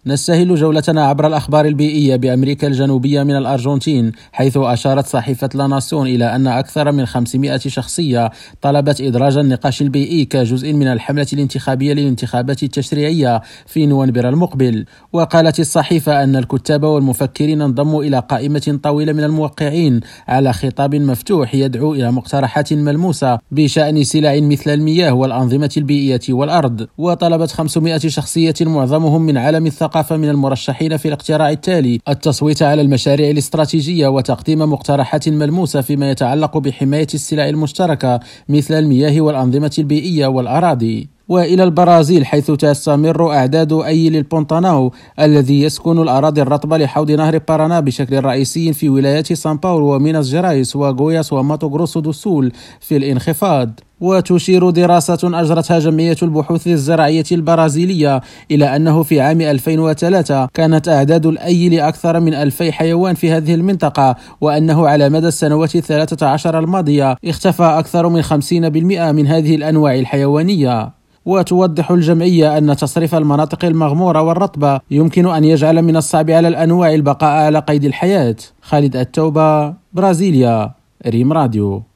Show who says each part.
Speaker 1: نستهل جولتنا عبر الأخبار البيئية بأمريكا الجنوبية من الأرجنتين، حيث أشارت صحيفة لا ناسيون إلى أن أكثر من 500 شخصية طلبت إدراج النقاش البيئي كجزء من الحملة الانتخابية للانتخابات التشريعية في نوفمبر المقبل. وقالت الصحيفة أن الكتاب والمفكرين انضموا إلى قائمة طويلة من الموقعين على خطاب مفتوح يدعو إلى مقترحات ملموسة بشأن سلع مثل المياه والأنظمة البيئية والأرض. وطلبت 500 شخصية معظمهم من عالم الثقافة من المرشحين في الاقتراع التالي التصويت على المشاريع الاستراتيجية وتقديم مقترحات ملموسة فيما يتعلق بحماية السلع المشتركة مثل المياه والأنظمة البيئية والأراضي. وإلى البرازيل، حيث تستمر أعداد أيل البونتاناو الذي يسكن الأراضي الرطبة لحوض نهر بارانا بشكل رئيسي في ولايات سان باولو وميناس جيرايس وغوياس وماتو غروسو دو سول في الانخفاض. وتشير دراسة أجرتها جمعية البحوث الزراعية البرازيلية إلى أنه في عام 2003 كانت أعداد الأيل أكثر من 2000 حيوان في هذه المنطقة، وأنه على مدى السنوات 13 الماضية اختفى أكثر من 50% من هذه الأنواع الحيوانية. وتوضح الجمعية أن تصريف المناطق المغمورة والرطبة يمكن أن يجعل من الصعب على الأنواع البقاء على قيد الحياة. خالد التوبة، برازيليا، ريم راديو.